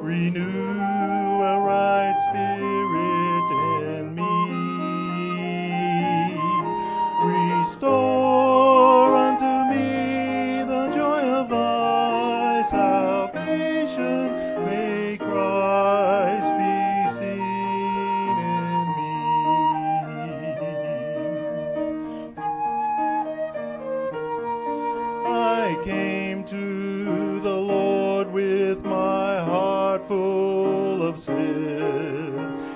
renew a right spirit in me. Restore unto me the joy of thy salvation. May Christ be seen in me. I came to the Lord with my heart full of sin,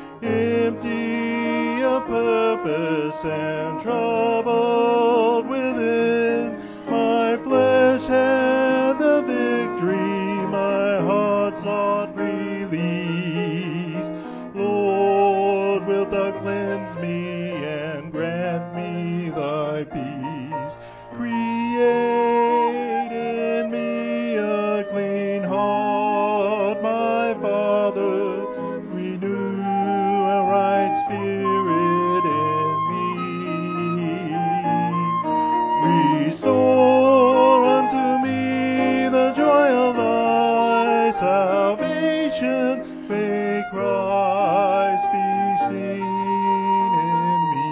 empty of purpose and troubled within. My flesh had the victory, my heart sought release. Lord, wilt thou cleanse me and grant me thy peace? Create in me a clean heart, my Father. Renew a right spirit in me. Restore unto me the joy of thy salvation. May Christ be seen in me.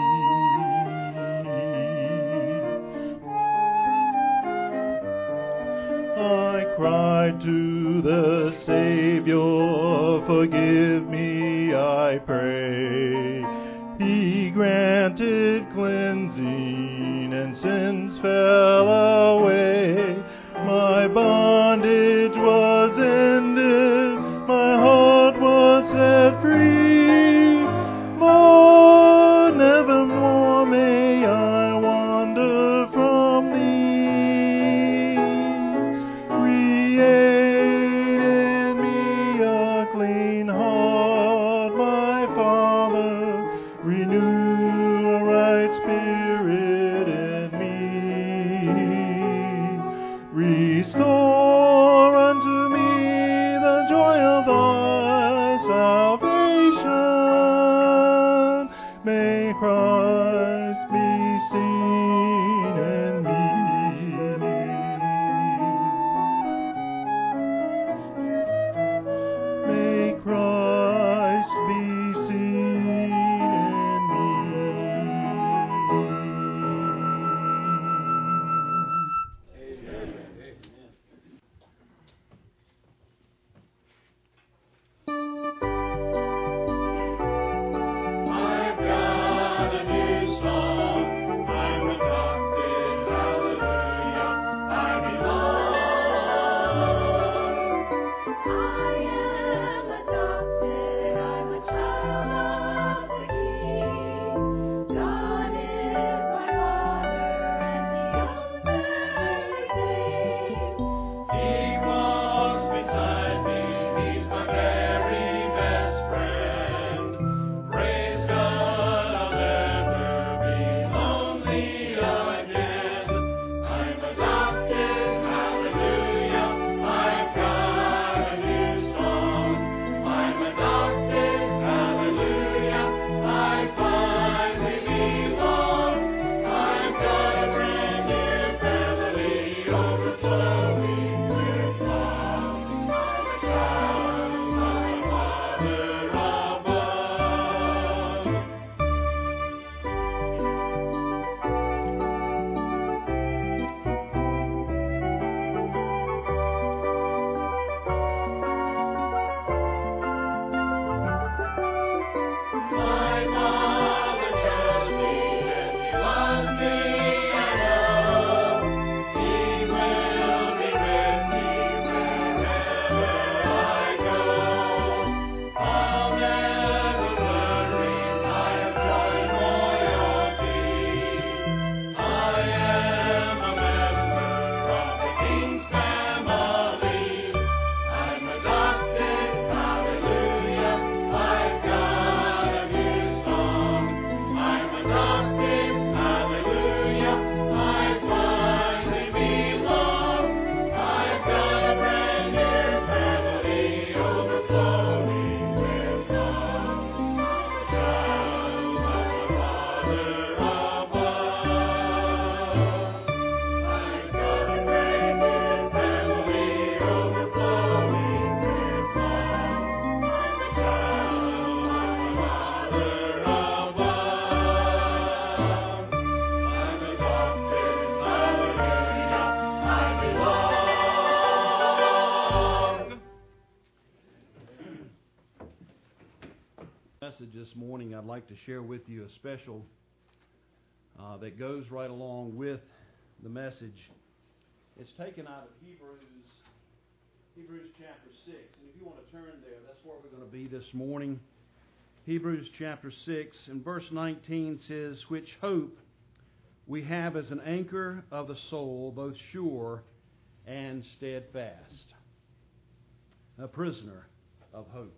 I cried to the Savior, forgive me, I pray. He granted cleansing, and sins fell away. My bondage was ended, my heart was set free. Lord, nevermore may I wander from thee. Create in me a clean heart, my Father. Renew a right spirit in me. Restore unto me the joy of thy salvation. May Christ be seen in me. May Christ be seen in me. I've got a new Message this morning, I'd like to share with you a special that goes right along with the message. It's taken out of Hebrews chapter 6. And if you want to turn there, that's where we're going to be this morning. Hebrews chapter 6 and verse 19 says, "Which hope we have as an anchor of the soul, both sure and steadfast." A prisoner of hope.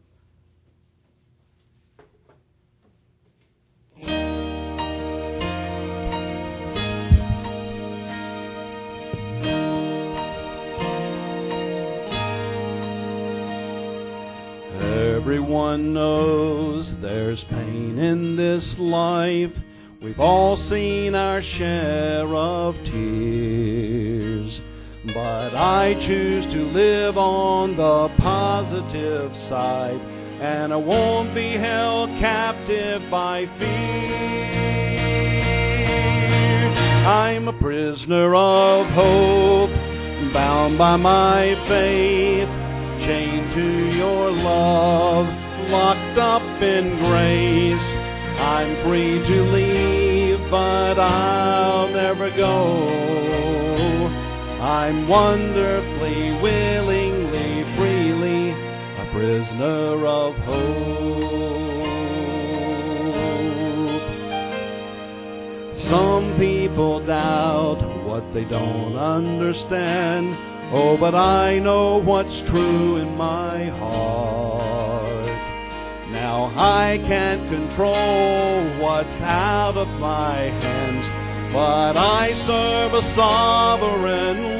Everyone knows there's pain in this life. We've all seen our share of tears. But I choose to live on the positive side, and I won't be held captive by fear. I'm a prisoner of hope, bound by my faith, chained to your love, locked up in grace. I'm free to leave, but I'll never go. I'm wonderfully, willingly, freely a prisoner of hope. Some people doubt what they don't understand. Oh, but I know what's true in my heart. Now I can't control what's out of my hands, but I serve a sovereign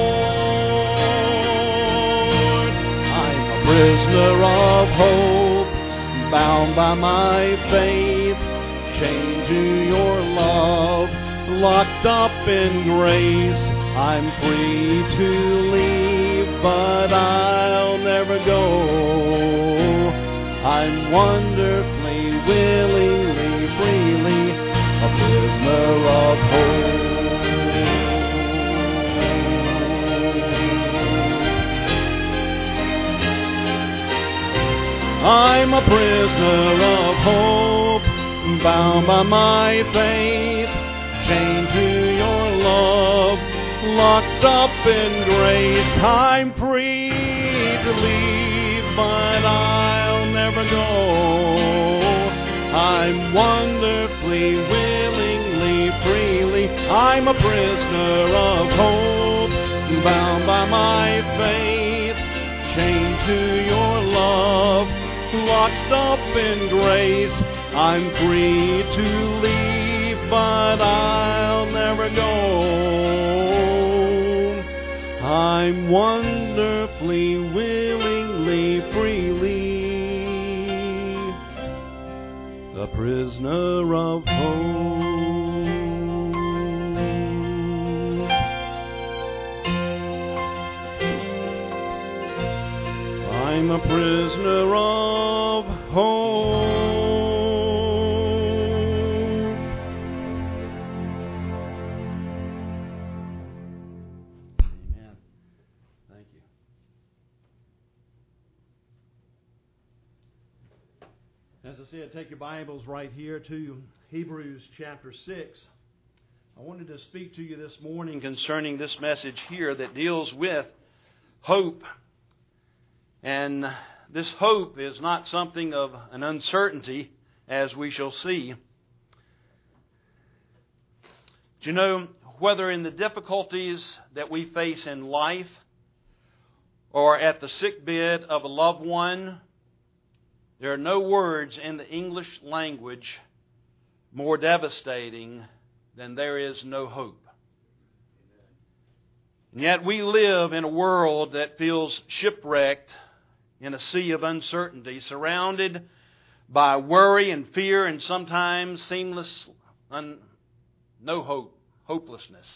Lord. I'm a prisoner of hope, bound by my faith, chained to your love, locked up in grace. I'm free to leave, but I'll never go. I'm wonderfully, willingly, freely a prisoner of hope. I'm a prisoner of hope, bound by my faith, chained to your love, locked up in grace. I'm free to leave, but I'll never go. I'm wonderfully, willingly, freely. I'm a prisoner of hope, bound by my faith, chained to your love, locked up in grace. I'm free to leave, but I'll never go. I'm wonderfully, willingly, freely a prisoner of hope. I'm a prisoner of hope. Amen. Thank you. As I said, take your Bibles right here to Hebrews chapter 6. I wanted to speak to you this morning concerning this message here that deals with hope. And this hope is not something of an uncertainty, as we shall see. Do you know, whether in the difficulties that we face in life or at the sickbed of a loved one, there are no words in the English language more devastating than there is no hope. And yet we live in a world that feels shipwrecked in a sea of uncertainty, surrounded by worry and fear and sometimes seamless, no hope, hopelessness.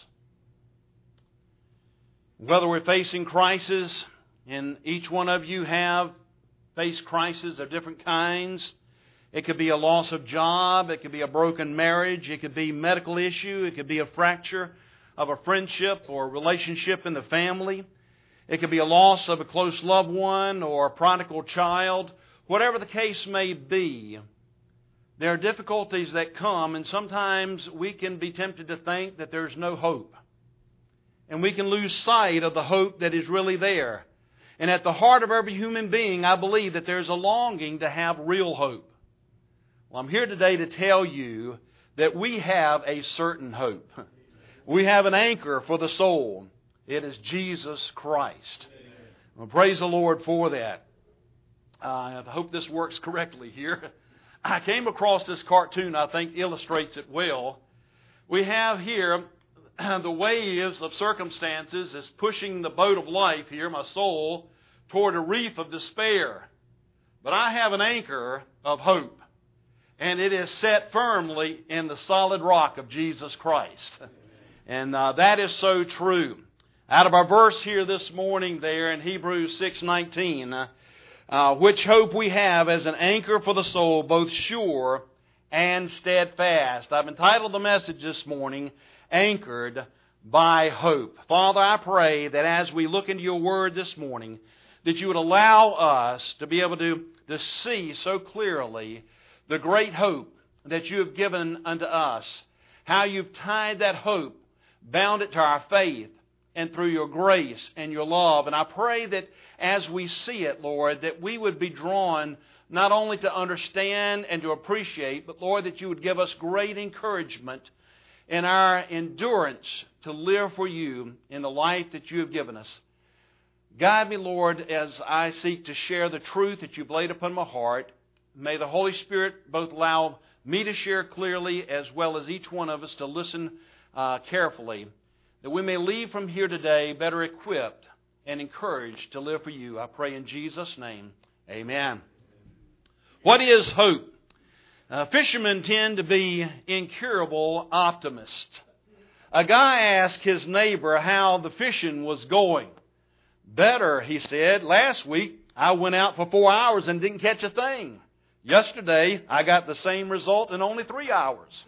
Whether we're facing crisis, and each one of you have faced crises of different kinds. It could be a loss of job. It could be a broken marriage. It could be a medical issue. It could be a fracture of a friendship or relationship in the family. It could be a loss of a close loved one or a prodigal child. Whatever the case may be, there are difficulties that come, and sometimes we can be tempted to think that there's no hope. And we can lose sight of the hope that is really there. And at the heart of every human being, I believe that there's a longing to have real hope. Well, I'm here today to tell you that we have a certain hope. We have an anchor for the soul. It is Jesus Christ. Well, praise the Lord for that. I hope this works correctly here. I came across this cartoon I think illustrates it well. We have here the waves of circumstances is pushing the boat of life here, my soul, toward a reef of despair. But I have an anchor of hope, and it is set firmly in the solid rock of Jesus Christ. And that is so true. Out of our verse here this morning there in Hebrews 6:19, which hope we have as an anchor for the soul, both sure and steadfast. I've entitled the message this morning, Anchored by Hope. Father, I pray that as we look into your word this morning, that you would allow us to be able to see so clearly the great hope that you have given unto us, how you've tied that hope, bound it to our faith, and through your grace and your love. And I pray that as we see it, Lord, that we would be drawn not only to understand and to appreciate, but Lord, that you would give us great encouragement in our endurance to live for you in the life that you have given us. Guide me, Lord, as I seek to share the truth that you've laid upon my heart. May the Holy Spirit both allow me to share clearly as well as each one of us to listen carefully, that we may leave from here today better equipped and encouraged to live for you. I pray in Jesus' name. Amen. What is hope? Fishermen tend to be incurable optimists. A guy asked his neighbor how the fishing was going. Better, he said. Last week, I went out for 4 hours and didn't catch a thing. Yesterday, I got the same result in only 3 hours.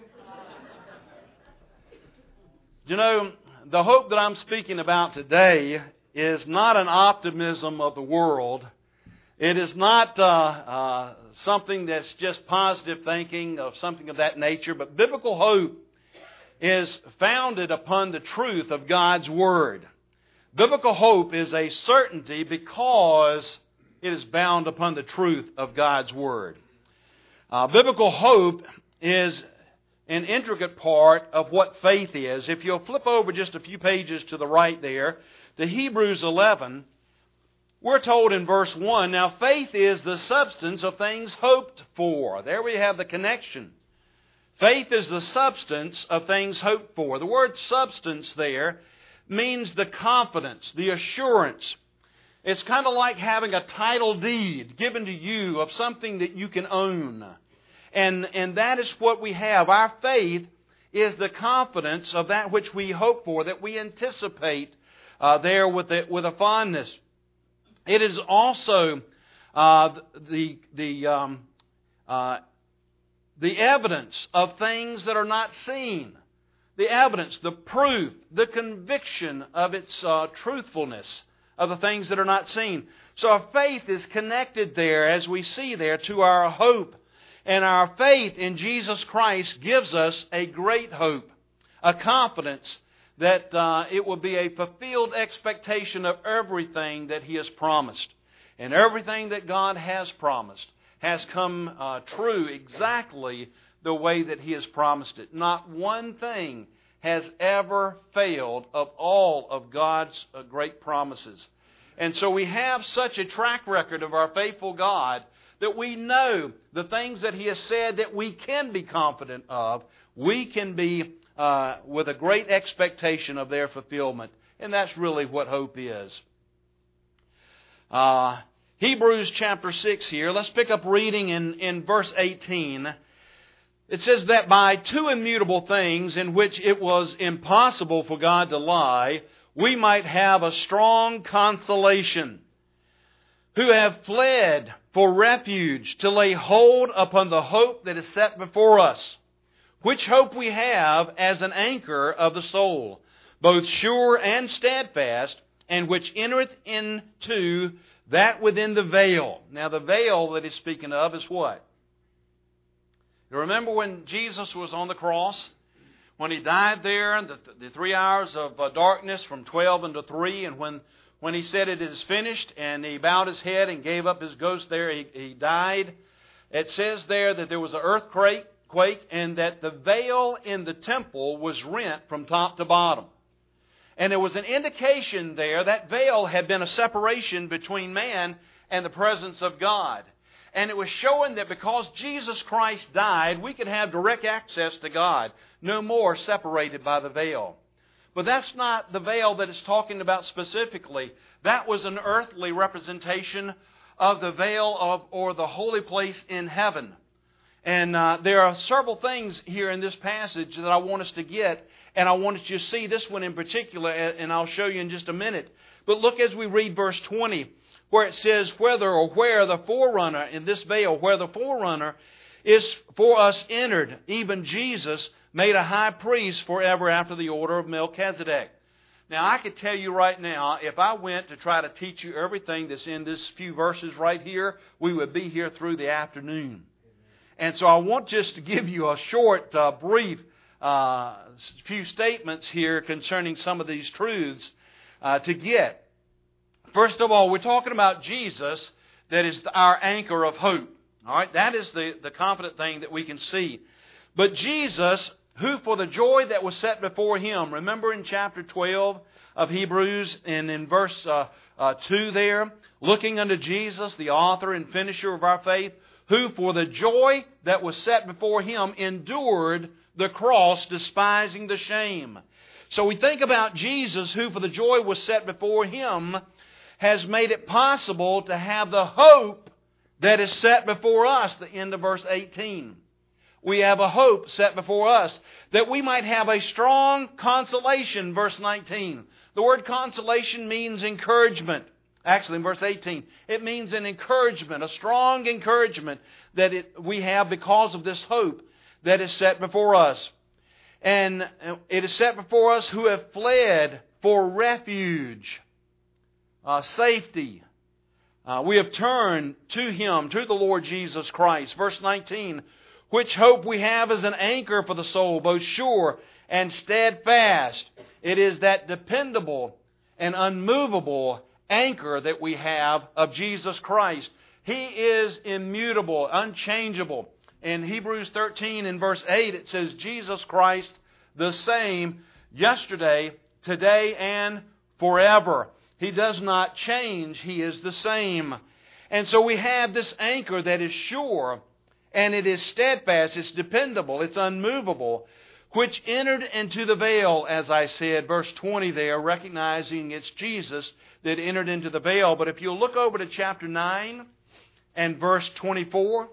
You know, the hope that I'm speaking about today is not an optimism of the world. It is not something that's just positive thinking of something of that nature, but biblical hope is founded upon the truth of God's Word. Biblical hope is a certainty because it is bound upon the truth of God's Word. Biblical hope is an intricate part of what faith is. If you'll flip over just a few pages to the right there, to Hebrews 11, we're told in verse 1, now faith is the substance of things hoped for. There we have the connection. Faith is the substance of things hoped for. The word substance there means the confidence, the assurance. It's kind of like having a title deed given to you of something that you can own. And that is what we have. Our faith is the confidence of that which we hope for, that we anticipate there with a fondness. It is also the evidence of things that are not seen. The evidence, the proof, the conviction of its truthfulness of the things that are not seen. So our faith is connected there, as we see there, to our hope. And our faith in Jesus Christ gives us a great hope, a confidence that it will be a fulfilled expectation of everything that He has promised. And everything that God has promised has come true exactly the way that He has promised it. Not one thing has ever failed of all of God's great promises. And so we have such a track record of our faithful God that we know the things that He has said that we can be confident of. We can be with a great expectation of their fulfillment. And that's really what hope is. Hebrews chapter 6 here. Let's pick up reading in verse 18. It says that by two immutable things in which it was impossible for God to lie, we might have a strong consolation, who have fled for refuge to lay hold upon the hope that is set before us, which hope we have as an anchor of the soul, both sure and steadfast, and which entereth into that within the veil. Now the veil that he's speaking of is what? You remember when Jesus was on the cross? When He died there, the 3 hours of darkness from 12 until 3, and when He said it is finished, and He bowed His head and gave up His ghost there, He died. It says there that there was an earthquake, and that the veil in the temple was rent from top to bottom. And there was an indication there that veil had been a separation between man and the presence of God. And it was showing that because Jesus Christ died, we could have direct access to God, no more separated by the veil. But that's not the veil that it's talking about specifically. That was an earthly representation of the veil or the holy place in heaven. And there are several things here in this passage that I want us to get, and I want you to see this one in particular, and I'll show you in just a minute. But look as we read verse 20, where it says, where the forerunner in this veil, where the forerunner is for us entered, even Jesus made a high priest forever after the order of Melchizedek. Now, I could tell you right now, if I went to try to teach you everything that's in this few verses right here, we would be here through the afternoon. And so I want just to give you a short, brief few statements here concerning some of these truths to get. First of all, we're talking about Jesus, that is our anchor of hope. All right, that is the confident thing that we can see. But Jesus, who for the joy that was set before Him, remember in chapter 12 of Hebrews and in verse 2 there, looking unto Jesus, the author and finisher of our faith, who for the joy that was set before Him endured the cross, despising the shame. So we think about Jesus, who for the joy was set before Him, has made it possible to have the hope that is set before us, the end of verse 18. We have a hope set before us, that we might have a strong consolation, verse 19. The word consolation means encouragement. Actually, in verse 18, it means an encouragement, a strong encouragement that we have because of this hope that is set before us. And it is set before us who have fled for refuge, safety. We have turned to Him, to the Lord Jesus Christ. Verse 19, which hope we have as an anchor for the soul, both sure and steadfast. It is that dependable and unmovable anchor that we have of Jesus Christ. He is immutable, unchangeable. In Hebrews 13 and verse 8 it says, Jesus Christ the same yesterday, today, and forever. He does not change. He is the same. And so we have this anchor that is sure, and it is steadfast, it's dependable, it's unmovable, which entered into the veil, as I said, verse 20 there, recognizing it's Jesus that entered into the veil. But if you'll look over to chapter 9 and verse 24,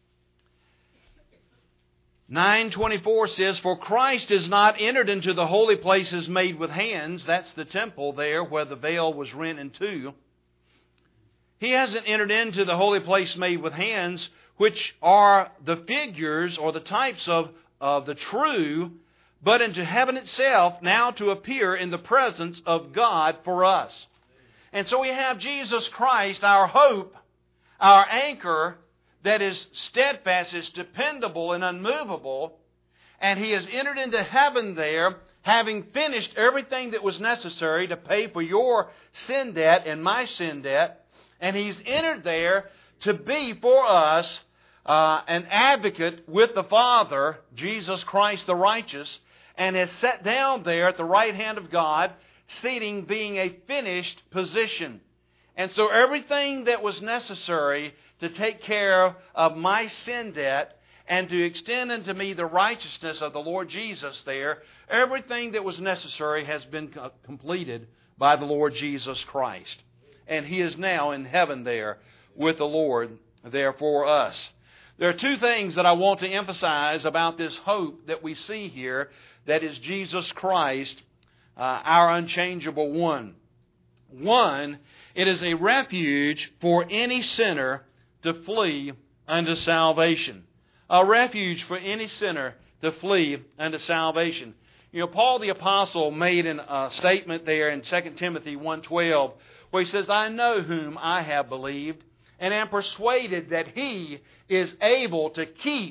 9:24 says, for Christ is not entered into the holy places made with hands. That's the temple there where the veil was rent in two. He hasn't entered into the holy place made with hands, which are the figures or the types of the true, but into heaven itself, now to appear in the presence of God for us. And so we have Jesus Christ, our hope, our anchor, that is steadfast, is dependable and unmovable, and He has entered into heaven there, having finished everything that was necessary to pay for your sin debt and my sin debt, and He's entered there to be for us an advocate with the Father, Jesus Christ the righteous, and has sat down there at the right hand of God, seating being a finished position. And so everything that was necessary to take care of my sin debt and to extend unto me the righteousness of the Lord Jesus there, everything that was necessary has been completed by the Lord Jesus Christ. And He is now in heaven there with the Lord there for us. There are two things that I want to emphasize about this hope that we see here, that is Jesus Christ, our unchangeable one. One, it is a refuge for any sinner to flee unto salvation. A refuge for any sinner to flee unto salvation. You know, Paul the Apostle made a statement there in 2 Timothy 1:12, where he says, I know whom I have believed, and am persuaded that He is able to keep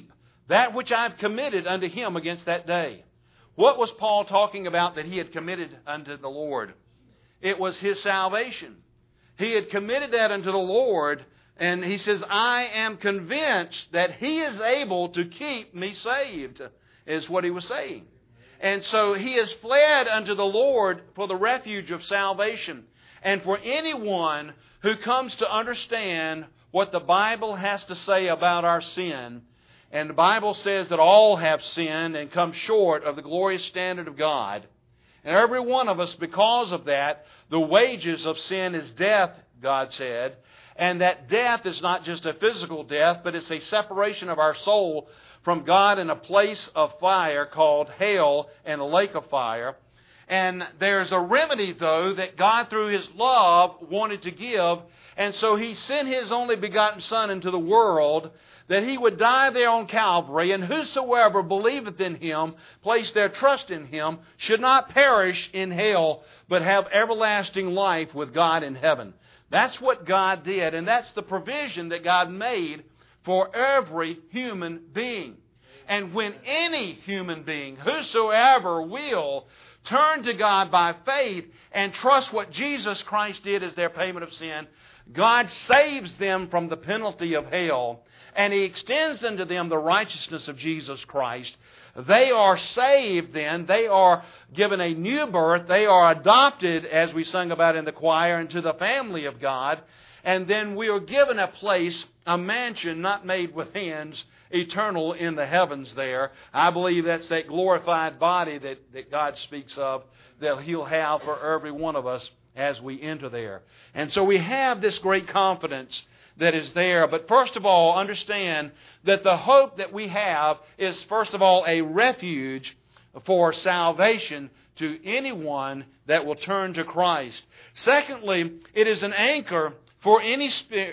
that which I've committed unto Him against that day. What was Paul talking about that he had committed unto the Lord? It was his salvation. He had committed that unto the Lord, and he says, I am convinced that He is able to keep me saved, is what he was saying. And so he has fled unto the Lord for the refuge of salvation. And for anyone who comes to understand what the Bible has to say about our sin, and the Bible says that all have sinned and come short of the glorious standard of God. And every one of us, because of that, the wages of sin is death, God said. And that death is not just a physical death, but it's a separation of our soul from God in a place of fire called hell and a lake of fire. And there's a remedy, though, that God, through His love, wanted to give. And so He sent His only begotten Son into the world, that He would die there on Calvary, and whosoever believeth in Him, place their trust in Him, should not perish in hell, but have everlasting life with God in heaven. That's what God did, and that's the provision that God made for every human being. And when any human being, whosoever will, turn to God by faith and trust what Jesus Christ did as their payment of sin, God saves them from the penalty of hell, and He extends unto them the righteousness of Jesus Christ. They are saved then. They are given a new birth. They are adopted, as we sung about in the choir, into the family of God. And then we are given a place, a mansion not made with hands, eternal in the heavens there. I believe that's that glorified body that God speaks of, that He'll have for every one of us as we enter there. And so we have this great confidence that is there. But first of all, understand that the hope that we have is, first of all, a refuge for salvation to anyone that will turn to Christ. Secondly, it is an anchor for any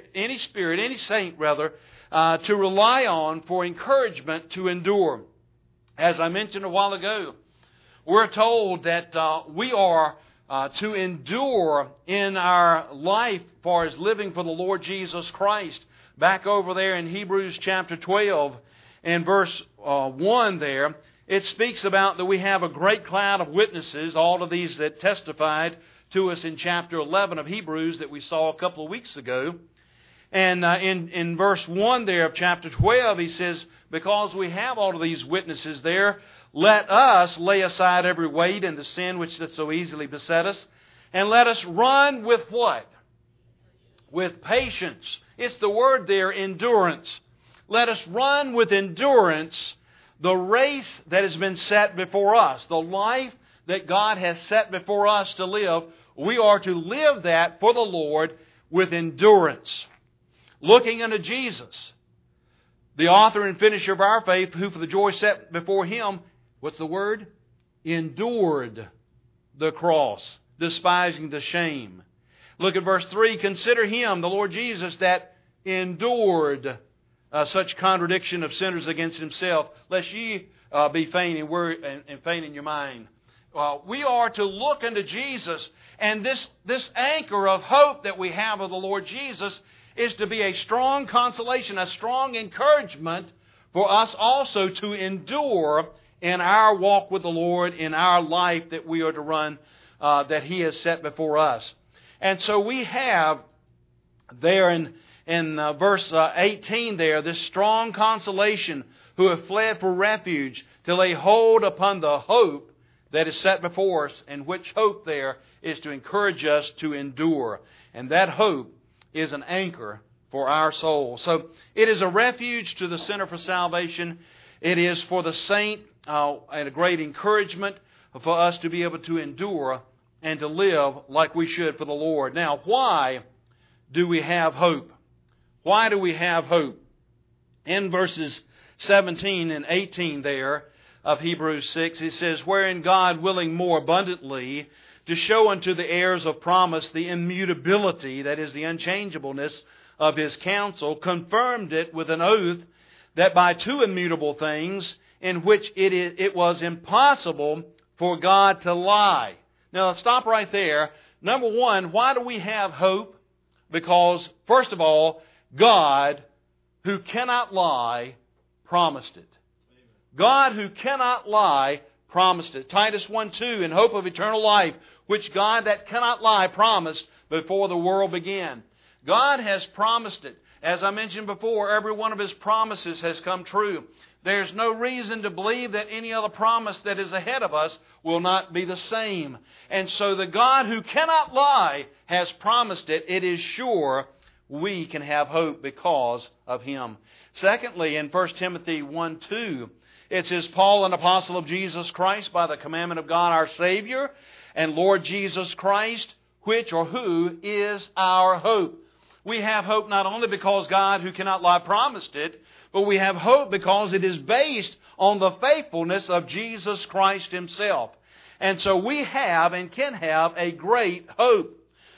saint, to rely on for encouragement to endure. As I mentioned a while ago, we're told that we are to endure in our life as far as living for the Lord Jesus Christ. Back over there in Hebrews chapter 12 and verse 1 there, it speaks about that we have a great cloud of witnesses, all of these that testified to us in chapter 11 of Hebrews that we saw a couple of weeks ago. And in verse 1 there of chapter 12, he says, because we have all of these witnesses there, let us lay aside every weight and the sin which doth so easily beset us, and let us run with what? With patience. It's the word there, endurance. Let us run with endurance the race that has been set before us. The life that God has set before us to live, we are to live that for the Lord with endurance. Looking unto Jesus, the author and finisher of our faith, who for the joy set before Him, what's the word? Endured the cross, despising the shame. Look at verse 3. Consider Him, the Lord Jesus, that endured such contradiction of sinners against Himself, lest ye be faint and faint in your mind. We are to look unto Jesus, and this anchor of hope that we have of the Lord Jesus is to be a strong consolation, a strong encouragement for us also to endure in our walk with the Lord, in our life that we are to run, that He has set before us. And so we have there in verse 18 there, this strong consolation, who have fled for refuge to lay hold upon the hope that is set before us, and which hope there is to encourage us to endure. And that hope is an anchor for our soul. So it is a refuge to the sinner for salvation. It is for the saint and a great encouragement for us to be able to endure and to live like we should for the Lord. Now, why do we have hope? Why do we have hope? In verses 17 and 18 there of Hebrews 6, it says, wherein God, willing more abundantly to show unto the heirs of promise the immutability, that is, the unchangeableness of His counsel, confirmed it with an oath, that by two immutable things, in which it was impossible for God to lie. Now, let's stop right there. Number one, why do we have hope? Because, first of all, God, who cannot lie, promised it. God who cannot lie promised it. Titus 1:2, in hope of eternal life, which God that cannot lie promised before the world began. God has promised it. As I mentioned before, every one of His promises has come true. There's no reason to believe that any other promise that is ahead of us will not be the same. And so the God who cannot lie has promised it. It is sure we can have hope because of Him. Secondly, in 1 Timothy 1:2, it says, Paul, an apostle of Jesus Christ, by the commandment of God our Savior, and Lord Jesus Christ, which or who is our hope. We have hope not only because God who cannot lie promised it, but we have hope because it is based on the faithfulness of Jesus Christ Himself. And so we have and can have a great hope.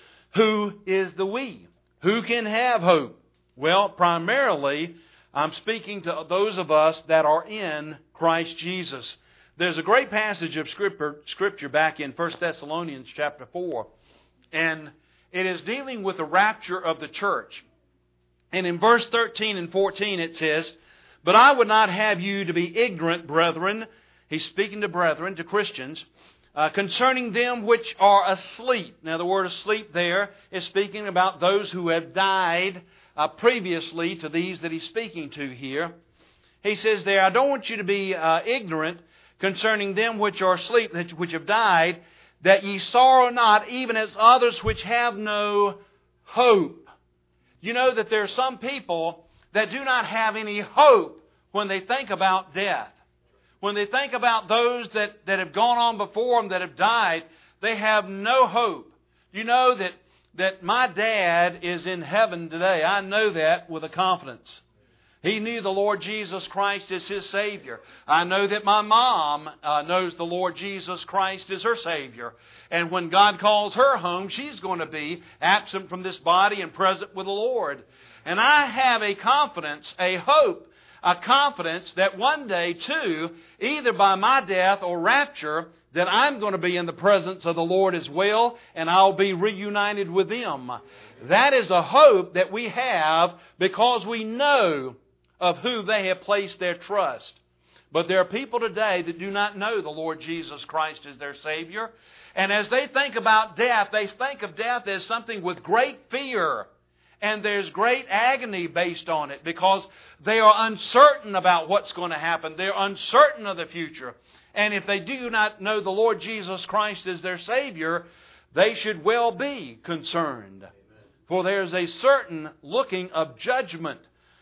Who is the we? Who can have hope? Well, primarily, I'm speaking to those of us that are in Christ Jesus. There's a great passage of Scripture back in 1 Thessalonians chapter 4. And it is dealing with the rapture of the church. And in verse 13 and 14 it says, But I would not have you to be ignorant, brethren. He's speaking to brethren, to Christians, concerning them which are asleep. Now the word asleep there is speaking about those who have died previously to these that he's speaking to here. He says there, I don't want you to be ignorant concerning them which are asleep, which have died, that ye sorrow not, even as others which have no hope. You know that there are some people that do not have any hope when they think about death. When they think about those that have gone on before them, that have died, they have no hope. You know that my dad is in heaven today. I know that with a confidence. He knew the Lord Jesus Christ as his Savior. I know that my mom knows the Lord Jesus Christ as her Savior. And when God calls her home, she's going to be absent from this body and present with the Lord. And I have a confidence, a hope, a confidence that one day too, either by my death or rapture, that I'm going to be in the presence of the Lord as well, and I'll be reunited with them. That is a hope that we have because we know of who they have placed their trust. But there are people today that do not know the Lord Jesus Christ as their Savior. And as they think about death, they think of death as something with great fear. And there's great agony based on it because they are uncertain about what's going to happen. They're uncertain of the future. And if they do not know the Lord Jesus Christ as their Savior, they should well be concerned. Amen. For there's a certain looking of judgment.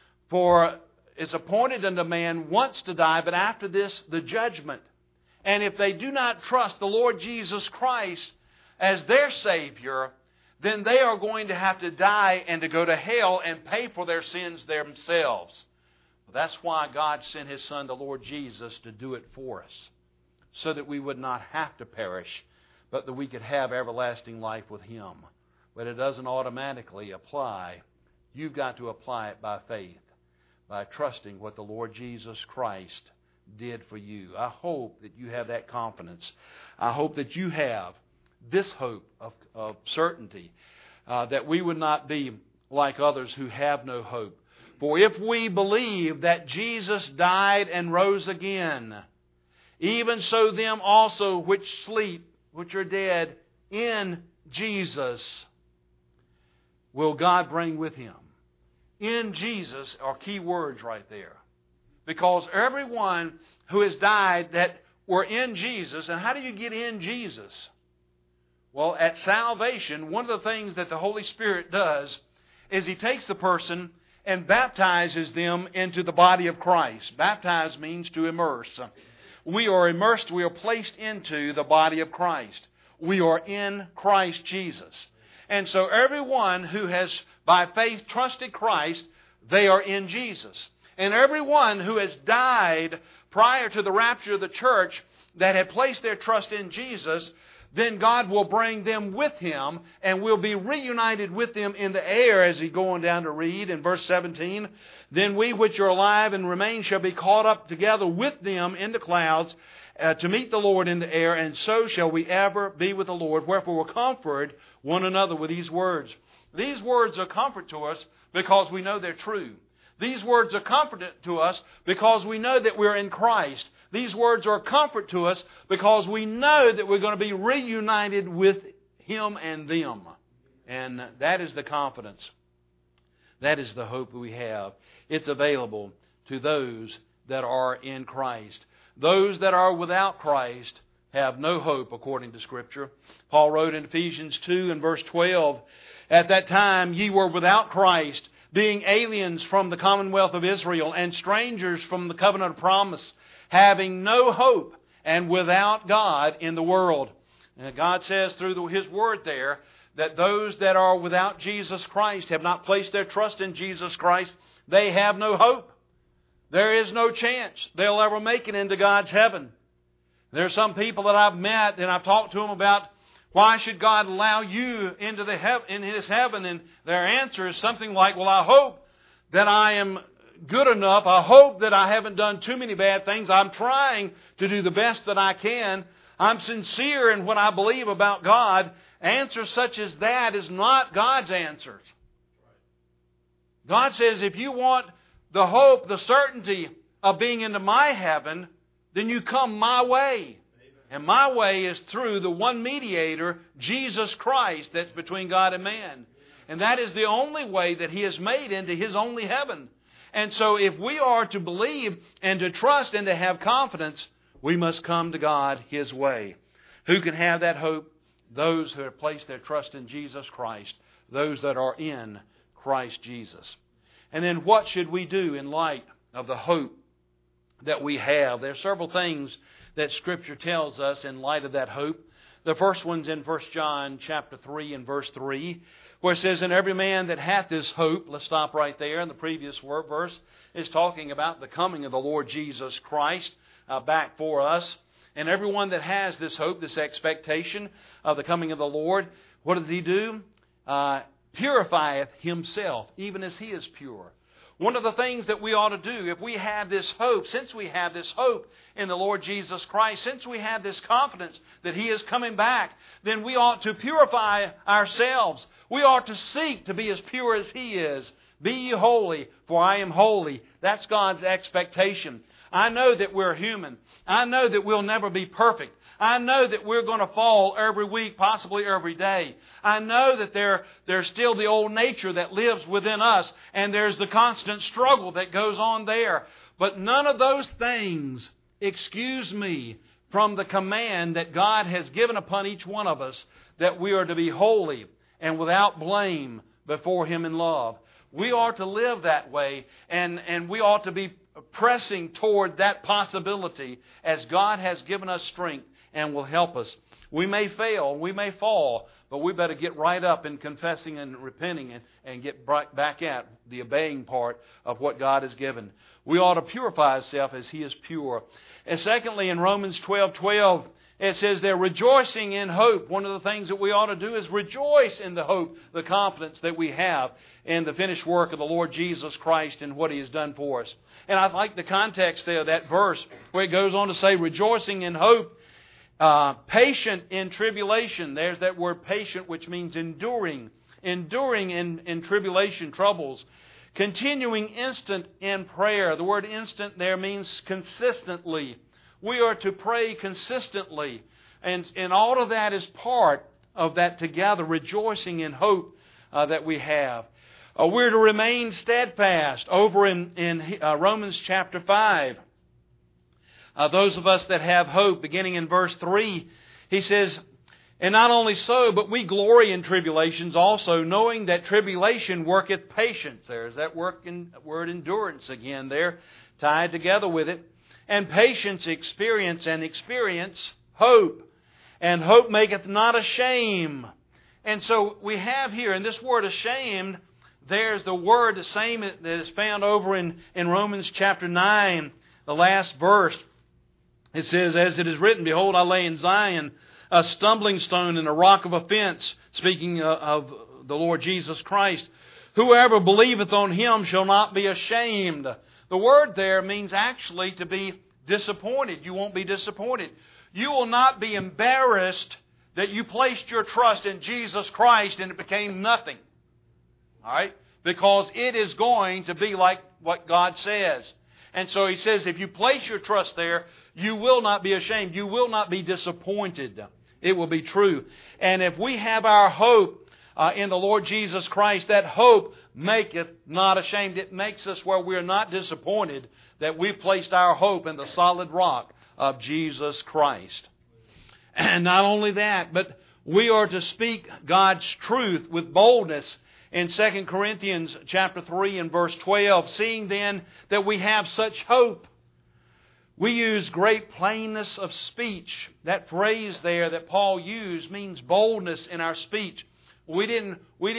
For it's appointed unto man once to die, but after this, the judgment. And if they do not trust the Lord Jesus Christ as their Savior, then they are going to have to die and to go to hell and pay for their sins themselves. That's why God sent His Son, the Lord Jesus, to do it for us, so that we would not have to perish, but that we could have everlasting life with Him. But it doesn't automatically apply. You've got to apply it by faith, by trusting what the Lord Jesus Christ did for you. I hope that you have that confidence. I hope that you have this hope of certainty, that we would not be like others who have no hope. For if we believe that Jesus died and rose again, even so them also which sleep, which are dead in Jesus, will God bring with Him. In Jesus are key words right there. Because everyone who has died that were in Jesus, and how do you get in Jesus? Well, at salvation, one of the things that the Holy Spirit does is He takes the person and baptizes them into the body of Christ. Baptize means to immerse. We are immersed, we are placed into the body of Christ. We are in Christ Jesus. And so everyone who has by faith trusted Christ, they are in Jesus. And everyone who has died prior to the rapture of the church that had placed their trust in Jesus, then God will bring them with Him and will be reunited with them in the air, as He's going down to read in verse 17. Then we which are alive and remain shall be caught up together with them in the clouds to meet the Lord in the air, and so shall we ever be with the Lord. Wherefore we'll comfort one another with these words. These words are comfort to us because we know they're true. These words are comfort to us because we know that we're in Christ. These words are a comfort to us because we know that we're going to be reunited with Him and them. And that is the confidence. That is the hope we have. It's available to those that are in Christ. Those that are without Christ have no hope, according to Scripture. Paul wrote in Ephesians 2 and verse 12, "At that time ye were without Christ, being aliens from the commonwealth of Israel, and strangers from the covenant of promise, having no hope, and without God in the world." And God says through His Word there, that those that are without Jesus Christ, have not placed their trust in Jesus Christ, they have no hope. There is no chance they'll ever make it into God's heaven. There are some people that I've met and I've talked to them about, why should God allow you into in His heaven? And their answer is something like, well, I hope that I am good enough. I hope that I haven't done too many bad things. I'm trying to do the best that I can. I'm sincere in what I believe about God. Answers such as that is not God's answers. God says, if you want the hope, the certainty of being into my heaven, then you come my way. And my way is through the one mediator, Jesus Christ, that's between God and man. And that is the only way that He has made into His only heaven. And so if we are to believe and to trust and to have confidence, we must come to God His way. Who can have that hope? Those who have placed their trust in Jesus Christ. Those that are in Christ Jesus. And then what should we do in light of the hope that we have? There are several things that Scripture tells us in light of that hope. The first one's in 1 John chapter 3 and verse 3, where it says, "And every man that hath this hope," let's stop right there. And the previous verse is talking about the coming of the Lord Jesus Christ back for us. And everyone that has this hope, this expectation of the coming of the Lord, what does he do? Purifieth himself, even as he is pure. One of the things that we ought to do, if we have this hope, since we have this hope in the Lord Jesus Christ, since we have this confidence that He is coming back, then we ought to purify ourselves. We ought to seek to be as pure as He is. "Be ye holy, for I am holy." That's God's expectation. I know that we're human. I know that we'll never be perfect. I know that we're going to fall every week, possibly every day. I know that there's still the old nature that lives within us, and there's the constant struggle that goes on there. But none of those things excuse me from the command that God has given upon each one of us, that we are to be holy and without blame before Him in love. We are to live that way, and we ought to be pressing toward that possibility as God has given us strength and will help us. We may fail, we may fall, but we better get right up in confessing and repenting and get back at the obeying part of what God has given. We ought to purify ourselves as He is pure. And secondly, in Romans 12:12, it says they're rejoicing in hope. One of the things that we ought to do is rejoice in the hope, the confidence that we have in the finished work of the Lord Jesus Christ and what He has done for us. And I like the context there of that verse where it goes on to say, rejoicing in hope, patient in tribulation. There's that word patient, which means enduring in tribulation, troubles. Continuing instant in prayer. The word instant there means consistently. We are to pray consistently. And all of that is part of that together, rejoicing in hope that we have. We're to remain steadfast. Over in Romans chapter 5, those of us that have hope, beginning in verse 3, he says, "And not only so, but we glory in tribulations also, knowing that tribulation worketh patience." There's that word endurance again there, tied together with it. "And patience experience, and experience hope. And hope maketh not ashamed." And so we have here, in this word ashamed, there's the word the same that is found over in Romans chapter 9, the last verse. It says, "As it is written, Behold, I lay in Zion a stumbling stone and a rock of offense," speaking of the Lord Jesus Christ. "Whoever believeth on Him shall not be ashamed." The word there means actually to be disappointed. You won't be disappointed. You will not be embarrassed that you placed your trust in Jesus Christ and it became nothing. All right? Because it is going to be like what God says. And so He says, if you place your trust there, you will not be ashamed. You will not be disappointed. It will be true. And if we have our hope in the Lord Jesus Christ, that hope maketh not ashamed. It makes us where we are not disappointed that we've placed our hope in the solid rock of Jesus Christ. And not only that, but we are to speak God's truth with boldness. In 2 Corinthians chapter 3 and verse 12, seeing then that we have such hope, we use great plainness of speech. That phrase there that Paul used means boldness in our speech. We didn't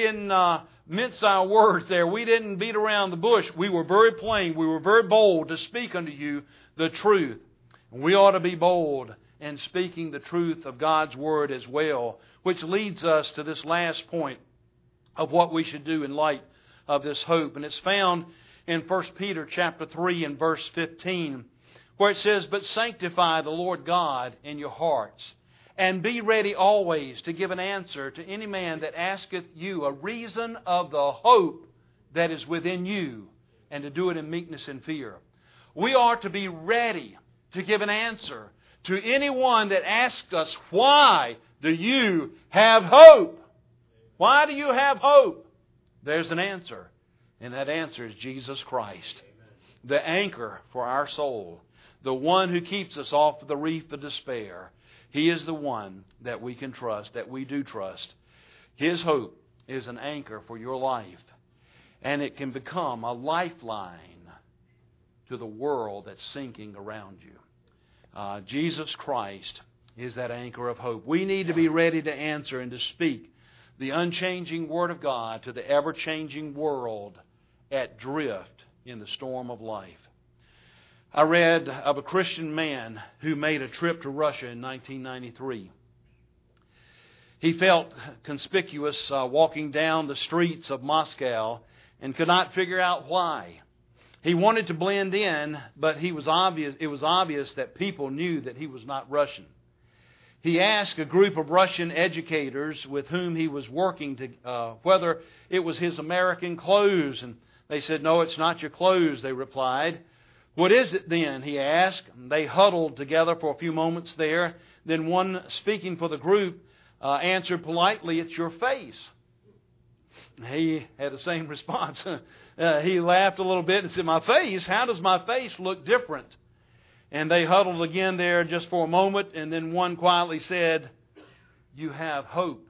mince our words there. We didn't beat around the bush. We were very plain. We were very bold to speak unto you the truth. And we ought to be bold in speaking the truth of God's Word as well, which leads us to this last point of what we should do in light of this hope. And it's found in 1 Peter chapter 3 and verse 15, where it says, "But sanctify the Lord God in your hearts, and be ready always to give an answer to any man that asketh you a reason of the hope that is within you, and to do it in meekness and fear." We are to be ready to give an answer to anyone that asks us, why do you have hope? Why do you have hope? There's an answer, and that answer is Jesus Christ, the anchor for our soul, the one who keeps us off the reef of despair. He is the one that we can trust, that we do trust. His hope is an anchor for your life, and it can become a lifeline to the world that's sinking around you. Jesus Christ is that anchor of hope. We need to be ready to answer and to speak the unchanging Word of God to the ever-changing world at drift in the storm of life. I read of a Christian man who made a trip to Russia in 1993. He felt conspicuous walking down the streets of Moscow and could not figure out why. He wanted to blend in, but it was obvious that people knew that he was not Russian. He asked a group of Russian educators with whom he was working whether it was his American clothes. And they said, "No, it's not your clothes," they replied. "What is it then?" he asked. They huddled together for a few moments there. Then one speaking for the group answered politely, "It's your face." He had the same response. He laughed a little bit and said, "My face? How does my face look different?" And they huddled again there just for a moment, and then one quietly said, "You have hope."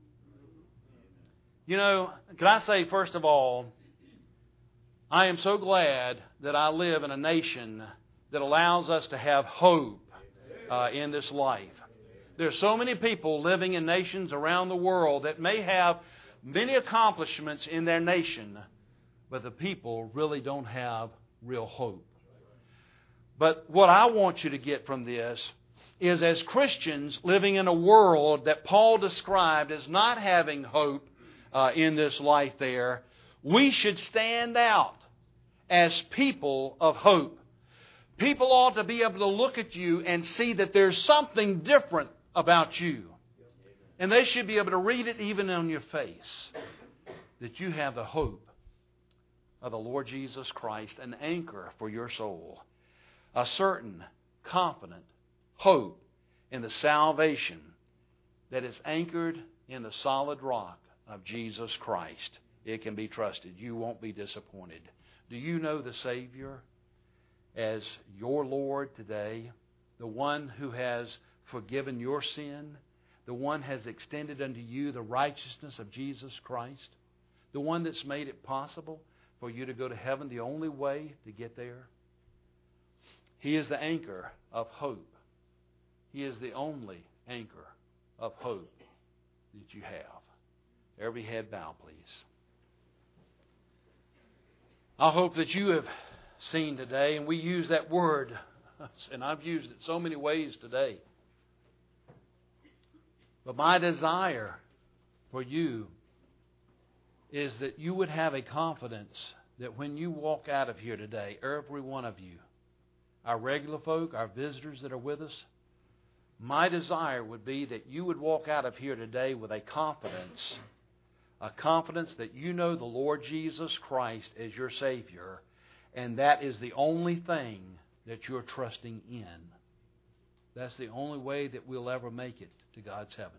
You know, can I say, first of all, I am so glad that I live in a nation that allows us to have hope in this life. There are so many people living in nations around the world that may have many accomplishments in their nation, but the people really don't have real hope. But what I want you to get from this is, as Christians living in a world that Paul described as not having hope in this life there, we should stand out as people of hope. People ought to be able to look at you and see that there's something different about you. And they should be able to read it even on your face, that you have the hope of the Lord Jesus Christ, an anchor for your soul. A certain, confident hope in the salvation that is anchored in the solid rock of Jesus Christ. It can be trusted. You won't be disappointed. Do you know the Savior as your Lord today? The one who has forgiven your sin? The one has extended unto you the righteousness of Jesus Christ? The one that's made it possible for you to go to heaven, the only way to get there? He is the anchor of hope. He is the only anchor of hope that you have. Every head bow, please. I hope that you have seen today, and we use that word, and I've used it so many ways today. But my desire for you is that you would have a confidence that when you walk out of here today, every one of you, our regular folk, our visitors that are with us, my desire would be that you would walk out of here today with a confidence that you know the Lord Jesus Christ as your Savior, And that is the only thing that you're trusting in. That's the only way that we'll ever make it to God's heaven.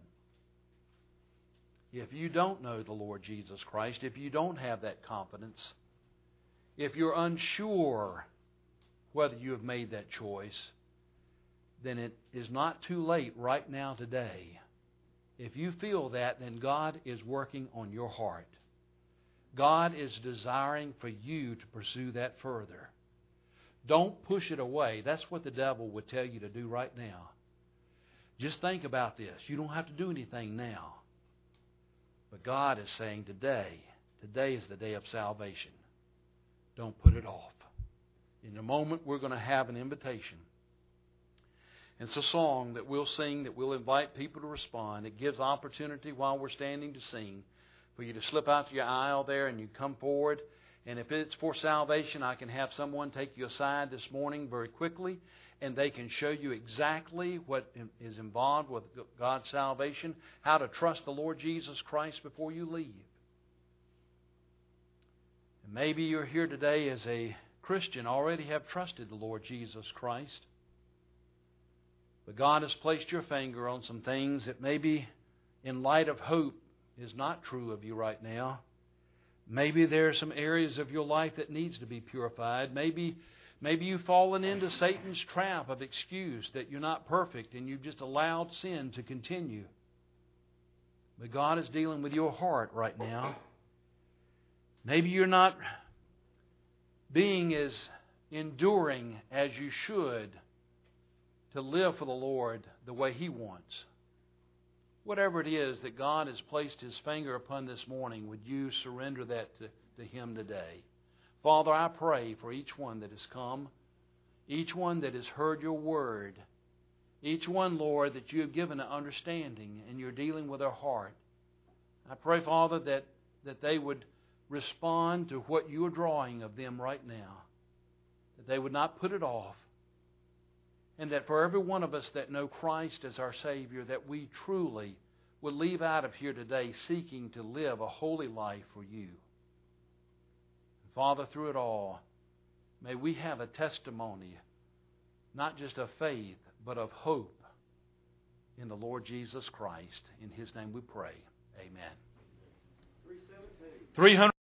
If you don't know the Lord Jesus Christ, if you don't have that confidence, if you're unsure whether you have made that choice, then it is not too late right now today. If you feel that, then God is working on your heart. God is desiring for you to pursue that further. Don't push it away. That's what the devil would tell you to do right now. Just think about this. You don't have to do anything now. But God is saying today is the day of salvation. Don't put it off. In a moment, we're going to have an invitation. It's a song that we'll sing, that we'll invite people to respond. It gives opportunity while we're standing to sing for you to slip out to your aisle there and you come forward. And if it's for salvation, I can have someone take you aside this morning very quickly, and they can show you exactly what is involved with God's salvation, how to trust the Lord Jesus Christ before you leave. And maybe you're here today as a Christian, already have trusted the Lord Jesus Christ. But God has placed your finger on some things that maybe in light of hope is not true of you right now. Maybe there are some areas of your life that needs to be purified. Maybe you've fallen into Satan's trap of excuse that you're not perfect and you've just allowed sin to continue. But God is dealing with your heart right now. Maybe you're not being as enduring as you should to live for the Lord the way He wants. Whatever it is that God has placed His finger upon this morning, would you surrender that to Him today? Father, I pray for each one that has come, each one that has heard your word, each one, Lord, that you have given an understanding and you're dealing with their heart. I pray, Father, that they would respond to what you are drawing of them right now, that they would not put it off, and that for every one of us that know Christ as our Savior, that we truly would leave out of here today seeking to live a holy life for you. Father, through it all, may we have a testimony, not just of faith, but of hope in the Lord Jesus Christ. In His name we pray. Amen. 317.